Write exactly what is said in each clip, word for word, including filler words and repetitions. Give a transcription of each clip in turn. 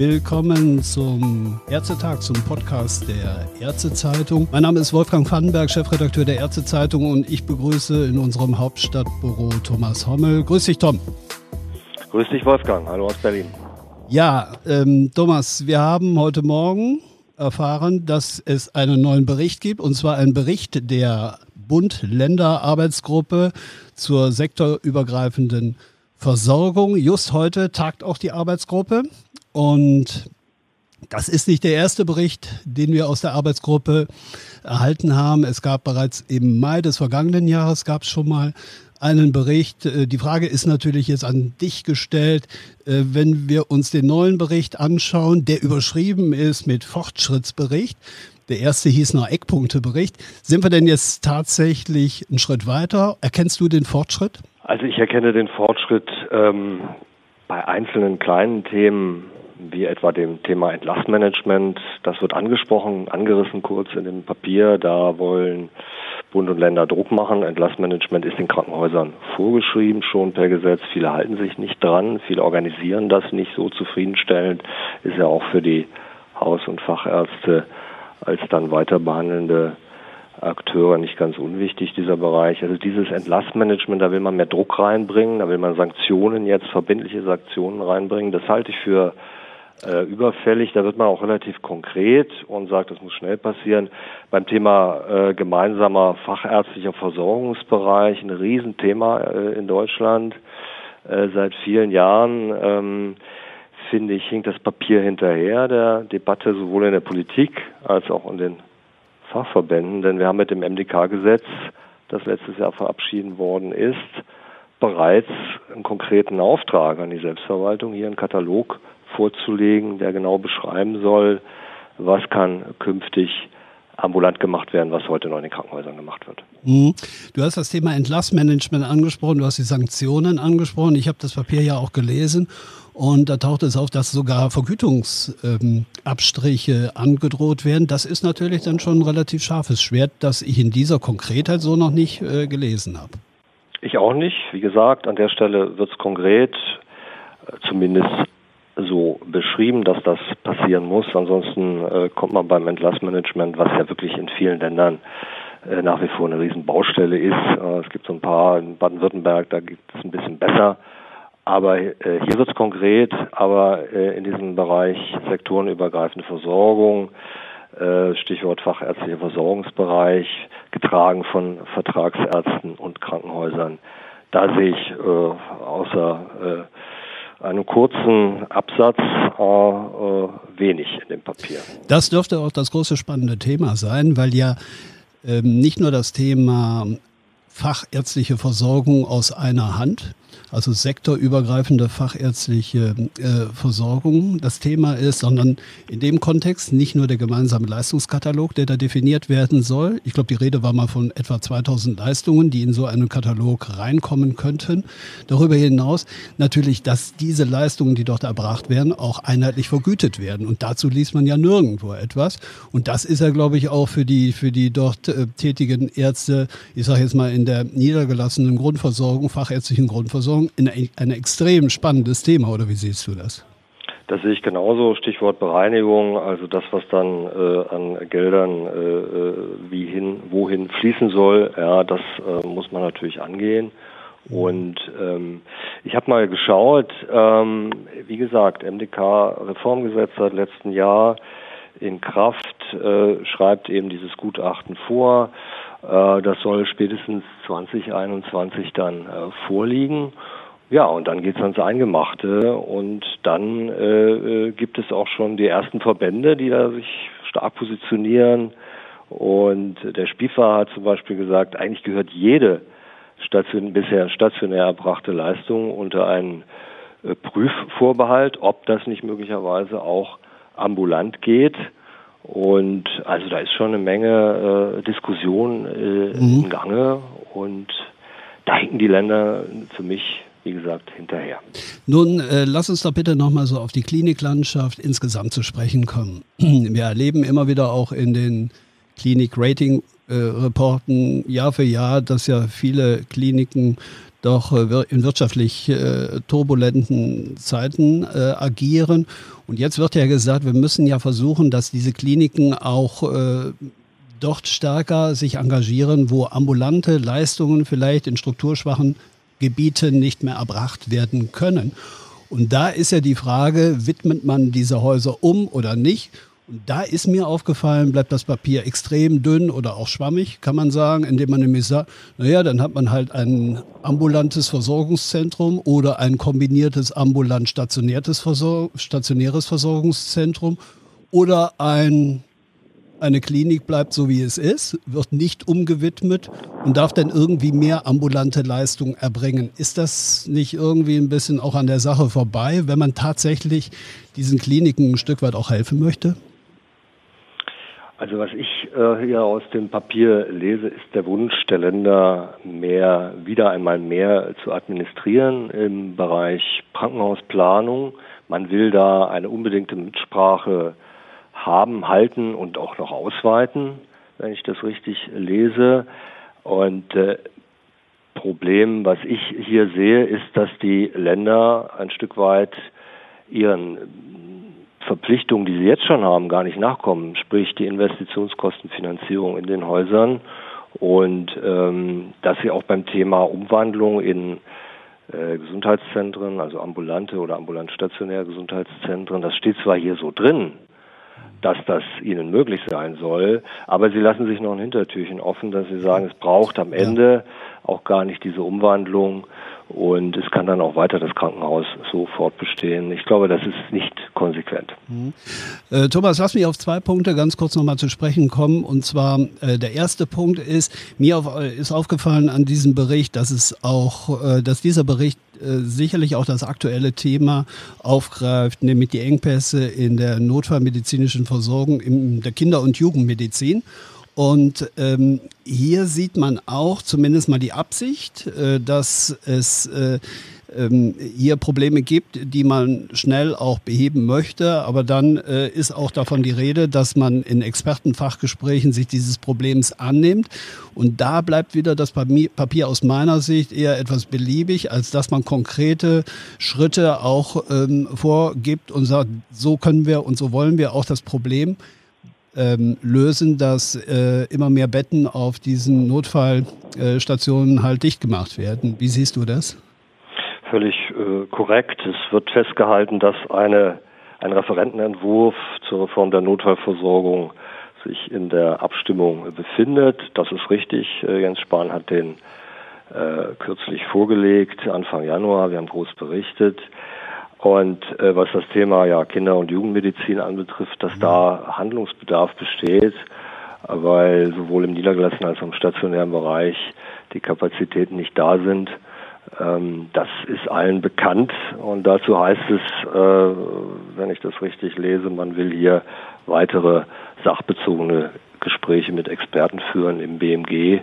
Willkommen zum Ärztetag, zum Podcast der Ärztezeitung. Mein Name ist Wolfgang Vandenberg, Chefredakteur der Ärztezeitung, und ich begrüße in unserem Hauptstadtbüro Thomas Hommel. Grüß dich, Tom. Grüß dich, Wolfgang. Hallo aus Berlin. Ja, ähm, Thomas, wir haben heute Morgen erfahren, dass es einen neuen Bericht gibt, und zwar einen Bericht der Bund-Länder-Arbeitsgruppe zur sektorübergreifenden Versorgung. Just heute tagt auch die Arbeitsgruppe, und das ist nicht der erste Bericht, den wir aus der Arbeitsgruppe erhalten haben. Es gab bereits im Mai des vergangenen Jahres gab es schon mal einen Bericht. Die Frage ist natürlich jetzt an dich gestellt, wenn wir uns den neuen Bericht anschauen, der überschrieben ist mit Fortschrittsbericht. Der erste hieß noch Eckpunktebericht. Sind wir denn jetzt tatsächlich einen Schritt weiter? Erkennst du den Fortschritt? Also ich erkenne den Fortschritt ähm, bei einzelnen kleinen Themen, wie etwa dem Thema Entlassmanagement. Das wird angesprochen, angerissen kurz in dem Papier. Da wollen Bund und Länder Druck machen. Entlassmanagement ist den Krankenhäusern vorgeschrieben, schon per Gesetz. Viele halten sich nicht dran, viele organisieren das nicht so zufriedenstellend. Ist ja auch für die Haus- und Fachärzte als dann weiter behandelnde Akteure nicht ganz unwichtig, dieser Bereich. Also dieses Entlassmanagement, da will man mehr Druck reinbringen, da will man Sanktionen jetzt, verbindliche Sanktionen reinbringen. Das halte ich für äh, überfällig. Da wird man auch relativ konkret und sagt, das muss schnell passieren. Beim Thema äh, gemeinsamer fachärztlicher Versorgungsbereich, ein Riesenthema äh, in Deutschland äh, seit vielen Jahren, ähm, finde ich, hinkt das Papier hinterher der Debatte, sowohl in der Politik als auch in den Fachverbänden, denn wir haben mit dem M D K-Gesetz, das letztes Jahr verabschieden worden ist, bereits einen konkreten Auftrag an die Selbstverwaltung, hier einen Katalog vorzulegen, der genau beschreiben soll, was kann künftig ambulant gemacht werden, was heute noch in den Krankenhäusern gemacht wird. Mhm. Du hast das Thema Entlassmanagement angesprochen, du hast die Sanktionen angesprochen. Ich habe das Papier ja auch gelesen, und da taucht es auf, dass sogar Vergütungsabstriche ähm, angedroht werden. Das ist natürlich dann schon ein relativ scharfes Schwert, das ich in dieser Konkretheit so noch nicht äh, gelesen habe. Ich auch nicht. Wie gesagt, an der Stelle wird es konkret, äh, zumindest so beschrieben, dass das passieren muss. Ansonsten äh, kommt man beim Entlassmanagement, was ja wirklich in vielen Ländern äh, nach wie vor eine Riesenbaustelle ist. Äh, es gibt so ein paar, in Baden-Württemberg, da geht es ein bisschen besser. Aber äh, hier wird es konkret, aber äh, in diesem Bereich sektorenübergreifende Versorgung, äh, Stichwort fachärztlicher Versorgungsbereich, getragen von Vertragsärzten und Krankenhäusern, da sehe ich äh, außer äh, einem kurzen Absatz äh, äh, wenig in dem Papier. Das dürfte auch das große spannende Thema sein, weil ja ähm, nicht nur das Thema fachärztliche Versorgung aus einer Hand, also sektorübergreifende fachärztliche äh, Versorgung das Thema ist, sondern in dem Kontext nicht nur der gemeinsame Leistungskatalog, der da definiert werden soll. Ich glaube, die Rede war mal von etwa zweitausend Leistungen, die in so einen Katalog reinkommen könnten. Darüber hinaus natürlich, dass diese Leistungen, die dort erbracht werden, auch einheitlich vergütet werden. Und dazu liest man ja nirgendwo etwas. Und das ist ja, glaube ich, auch für die, für die dort äh, tätigen Ärzte, ich sage jetzt mal in der niedergelassenen Grundversorgung, fachärztlichen Grundversorgung, ein, ein extrem spannendes Thema, oder wie siehst du das? Das sehe ich genauso. Stichwort Bereinigung, also das, was dann äh, an Geldern äh, wie hin, wohin fließen soll, ja, das äh, muss man natürlich angehen. Und ähm, ich habe mal geschaut, ähm, wie gesagt, M D K-Reformgesetz seit letztem Jahr in Kraft, äh, schreibt eben dieses Gutachten vor. Äh, das soll spätestens zwanzig einundzwanzig dann äh, vorliegen. Ja, und dann geht's ans Eingemachte, und dann äh, gibt es auch schon die ersten Verbände, die da sich stark positionieren. Und der SPIFA hat zum Beispiel gesagt, eigentlich gehört jede station- bisher stationär erbrachte Leistung unter einen äh, Prüfvorbehalt, ob das nicht möglicherweise auch ambulant geht. Und also da ist schon eine Menge äh, Diskussion äh, mhm. im Gange, und da hinken die Länder für mich, wie gesagt, hinterher. Nun, äh, lass uns doch bitte nochmal so auf die Kliniklandschaft insgesamt zu sprechen kommen. Wir erleben immer wieder auch in den Klinik-Rating äh, reporten Jahr für Jahr, dass ja viele Kliniken doch äh, in wirtschaftlich äh, turbulenten Zeiten äh, agieren. Und jetzt wird ja gesagt, wir müssen ja versuchen, dass diese Kliniken auch äh, dort stärker sich engagieren, wo ambulante Leistungen vielleicht in strukturschwachen Gebieten nicht mehr erbracht werden können. Und da ist ja die Frage, widmet man diese Häuser um oder nicht? Und da ist mir aufgefallen, bleibt das Papier extrem dünn oder auch schwammig, kann man sagen, indem man nämlich sagt, naja, dann hat man halt ein ambulantes Versorgungszentrum oder ein kombiniertes ambulant-stationäres Versor- stationäres Versorgungszentrum oder ein, eine Klinik bleibt so, wie es ist, wird nicht umgewidmet und darf dann irgendwie mehr ambulante Leistung erbringen. Ist das nicht irgendwie ein bisschen auch an der Sache vorbei, wenn man tatsächlich diesen Kliniken ein Stück weit auch helfen möchte? Also was ich äh, hier aus dem Papier lese, ist der Wunsch der Länder, mehr, wieder einmal mehr zu administrieren im Bereich Krankenhausplanung. Man will da eine unbedingte Mitsprache haben, halten und auch noch ausweiten, wenn ich das richtig lese. Und äh, Problem, was ich hier sehe, ist, dass die Länder ein Stück weit ihren Verpflichtungen, die sie jetzt schon haben, gar nicht nachkommen, sprich die Investitionskostenfinanzierung in den Häusern und ähm, dass sie auch beim Thema Umwandlung in äh, Gesundheitszentren, also ambulante oder ambulant-stationäre Gesundheitszentren, das steht zwar hier so drin, dass das ihnen möglich sein soll, aber sie lassen sich noch ein Hintertürchen offen, dass sie sagen, es braucht am Ende auch gar nicht diese Umwandlung und es kann dann auch weiter das Krankenhaus so fortbestehen. Ich glaube, das ist nicht konsequent. Mhm. Äh, Thomas, lass mich auf zwei Punkte ganz kurz nochmal zu sprechen kommen. Und zwar, äh, der erste Punkt ist, mir auf, ist aufgefallen an diesem Bericht, dass es auch, äh, dass dieser Bericht äh, sicherlich auch das aktuelle Thema aufgreift, nämlich die Engpässe in der notfallmedizinischen Versorgung in der Kinder- und Jugendmedizin. Und ähm, hier sieht man auch zumindest mal die Absicht, äh, dass es äh, ähm, hier Probleme gibt, die man schnell auch beheben möchte. Aber dann äh, ist auch davon die Rede, dass man in Expertenfachgesprächen sich dieses Problems annimmt. Und da bleibt wieder das Papier aus meiner Sicht eher etwas beliebig, als dass man konkrete Schritte auch ähm, vorgibt und sagt, so können wir und so wollen wir auch das Problem Ähm, lösen, dass äh, immer mehr Betten auf diesen Notfallstationen äh, halt dicht gemacht werden. Wie siehst du das? Völlig äh, korrekt. Es wird festgehalten, dass eine, ein Referentenentwurf zur Reform der Notfallversorgung sich in der Abstimmung befindet. Das ist richtig. Äh, Jens Spahn hat den äh, kürzlich vorgelegt, Anfang Januar. Wir haben groß berichtet. Und äh, was das Thema ja Kinder- und Jugendmedizin anbetrifft, dass da Handlungsbedarf besteht, weil sowohl im niedergelassenen als auch im stationären Bereich die Kapazitäten nicht da sind. Ähm, das ist allen bekannt und dazu heißt es, äh, wenn ich das richtig lese, man will hier weitere sachbezogene Gespräche mit Experten führen im B M G.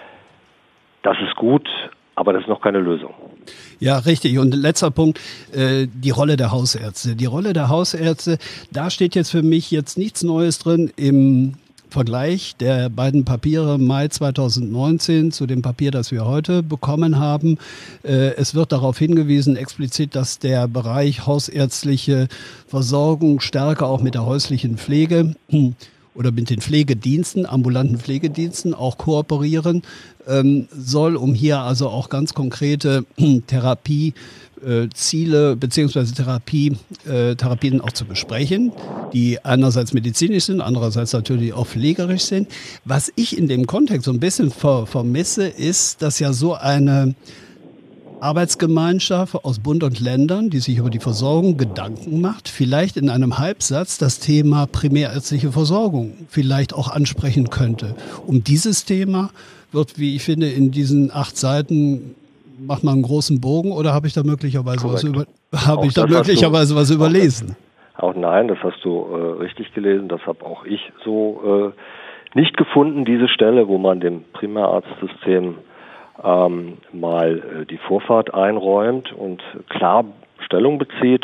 Das ist gut, aber das ist noch keine Lösung. Ja, richtig. Und letzter Punkt, äh, die Rolle der Hausärzte. Die Rolle der Hausärzte, da steht jetzt für mich jetzt nichts Neues drin im Vergleich der beiden Papiere Mai zweitausendneunzehn zu dem Papier, das wir heute bekommen haben. Äh, es wird darauf hingewiesen explizit, dass der Bereich hausärztliche Versorgung stärker auch mit der häuslichen Pflege oder mit den Pflegediensten, ambulanten Pflegediensten auch kooperieren ähm, soll, um hier also auch ganz konkrete Therapieziele äh, beziehungsweise Therapie, äh, Therapien auch zu besprechen, die einerseits medizinisch sind, andererseits natürlich auch pflegerisch sind. Was ich in dem Kontext so ein bisschen ver- vermisse, ist, dass ja so eine Arbeitsgemeinschaft aus Bund und Ländern, die sich über die Versorgung Gedanken macht, vielleicht in einem Halbsatz das Thema primärärztliche Versorgung vielleicht auch ansprechen könnte. Um dieses Thema wird, wie ich finde, in diesen acht Seiten macht man einen großen Bogen oder habe ich da möglicherweise was über, habe ich da möglicherweise was überlesen? Auch, auch nein, das hast du äh, richtig gelesen. Das habe auch ich so äh, nicht gefunden, diese Stelle, wo man dem Primärarztsystem ähm, mal äh, die Vorfahrt einräumt und klar Stellung bezieht.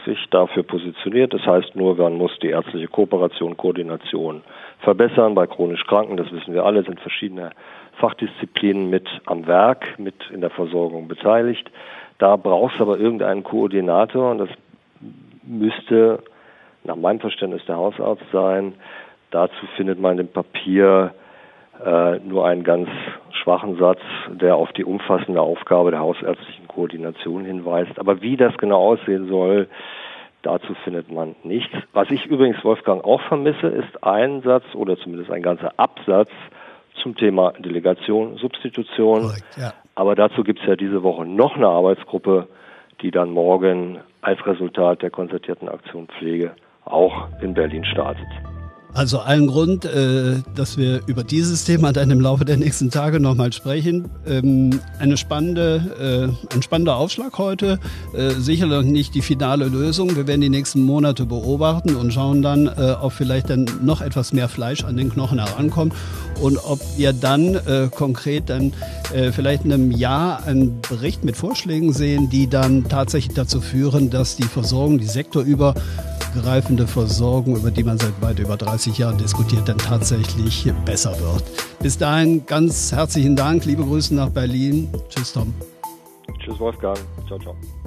sich dafür positioniert. Das heißt nur, man muss die ärztliche Kooperation, Koordination verbessern. Bei chronisch Kranken, das wissen wir alle, sind verschiedene Fachdisziplinen mit am Werk, mit in der Versorgung beteiligt. Da braucht es aber irgendeinen Koordinator und das müsste nach meinem Verständnis der Hausarzt sein. Dazu findet man im Papier äh, nur einen ganz schwachen Satz, der auf die umfassende Aufgabe der hausärztlichen Koordination hinweist. Aber wie das genau aussehen soll, dazu findet man nichts. Was ich übrigens, Wolfgang, auch vermisse, ist ein Satz oder zumindest ein ganzer Absatz zum Thema Delegation, Substitution. Korrekt, ja. Aber dazu gibt es ja diese Woche noch eine Arbeitsgruppe, die dann morgen als Resultat der konzertierten Aktion Pflege auch in Berlin startet. Also allen Grund, äh, dass wir über dieses Thema dann im Laufe der nächsten Tage nochmal sprechen. Ähm, eine spannende, äh, ein spannender Aufschlag heute. Äh, sicherlich nicht die finale Lösung. Wir werden die nächsten Monate beobachten und schauen dann, äh, ob vielleicht dann noch etwas mehr Fleisch an den Knochen herankommt und ob wir dann äh, konkret dann äh, vielleicht in einem Jahr einen Bericht mit Vorschlägen sehen, die dann tatsächlich dazu führen, dass die Versorgung, die sektorüber greifende Versorgung, über die man seit weit über dreißig Jahren diskutiert, dann tatsächlich besser wird. Bis dahin ganz herzlichen Dank, liebe Grüße nach Berlin. Tschüss, Tom. Tschüss, Wolfgang. Ciao, ciao.